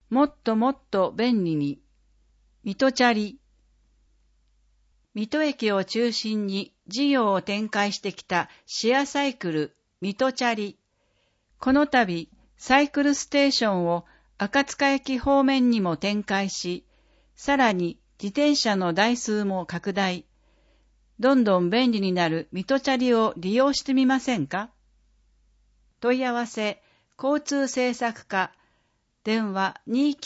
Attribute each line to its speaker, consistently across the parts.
Speaker 1: もっともっと便利に。水戸チャリ。水戸駅を中心に事業を展開してきたシェアサイクル水戸チャリ。この度、サイクルステーションを赤塚駅方面にも展開し、さらに自転車の台数も拡大。どんどん便利になる水戸チャリを利用してみませんか？問い合わせ、交通政策課、電話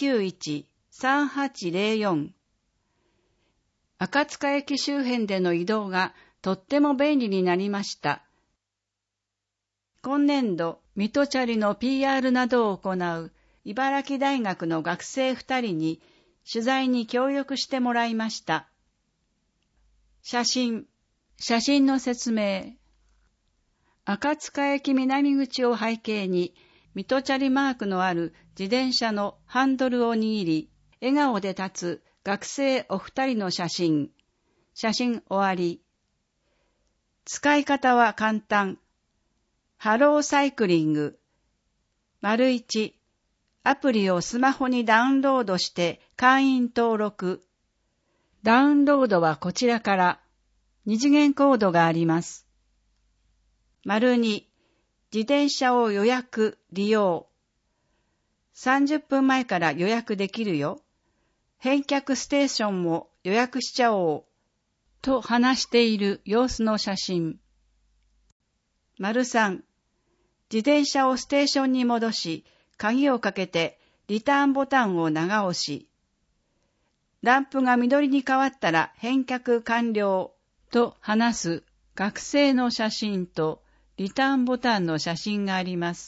Speaker 1: 291-3804。赤塚駅周辺での移動がとっても便利になりました。今年度、水戸チャリの PR などを行う茨城大学の学生2人に取材に協力してもらいました。写真の説明。赤塚駅南口を背景に、水戸チャリマークのある自転車のハンドルを握り、笑顔で立つ学生お二人の写真。写真終わり。使い方は簡単。ハローサイクリング。1、アプリをスマホにダウンロードして会員登録。ダウンロードはこちらから。二次元コードがあります。2、自転車を予約、利用。30分前から予約できるよ。返却ステーションも予約しちゃおう。と話している様子の写真。3、自転車をステーションに戻し、鍵をかけてリターンボタンを長押し。ランプが緑に変わったら返却完了。と話す学生の写真とリターンボタンの写真があります。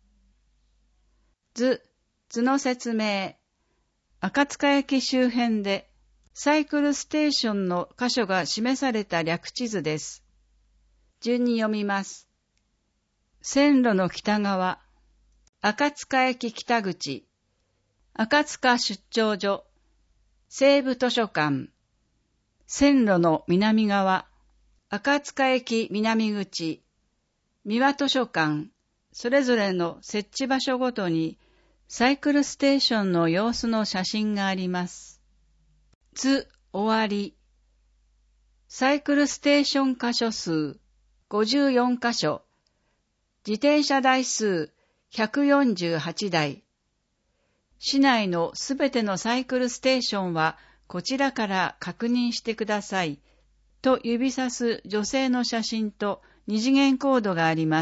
Speaker 1: 図の説明。赤塚駅周辺でサイクルステーションの箇所が示された略地図です。順に読みます。線路の北側、赤塚駅北口、赤塚出張所、西部図書館、線路の南側、赤塚駅南口、三輪図書館、それぞれの設置場所ごとにサイクルステーションの様子の写真があります。図終わり。サイクルステーション箇所数54箇所、自転車台数148台。市内のすべてのサイクルステーションはこちらから確認してください。と指さす女性の写真と二次元コードがあります。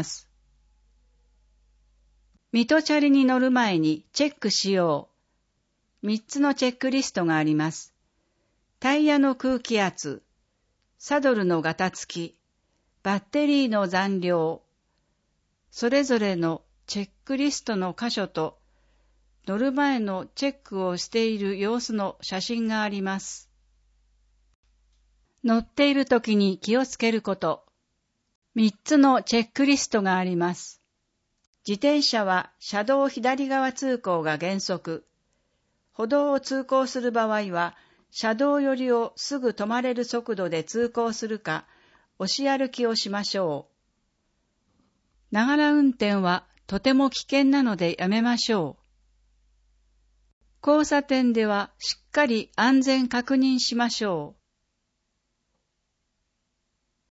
Speaker 1: 水戸チャリに乗る前にチェックしよう。3つのチェックリストがあります。タイヤの空気圧、サドルのガタつき、バッテリーの残量。それぞれのチェックリストの箇所と乗る前のチェックをしている様子の写真があります。乗っている時に気をつけること。3つのチェックリストがあります。自転車は車道左側通行が原則。歩道を通行する場合は、車道寄りをすぐ止まれる速度で通行するか、押し歩きをしましょう。ながら運転はとても危険なのでやめましょう。交差点ではしっかり安全確認しましょう。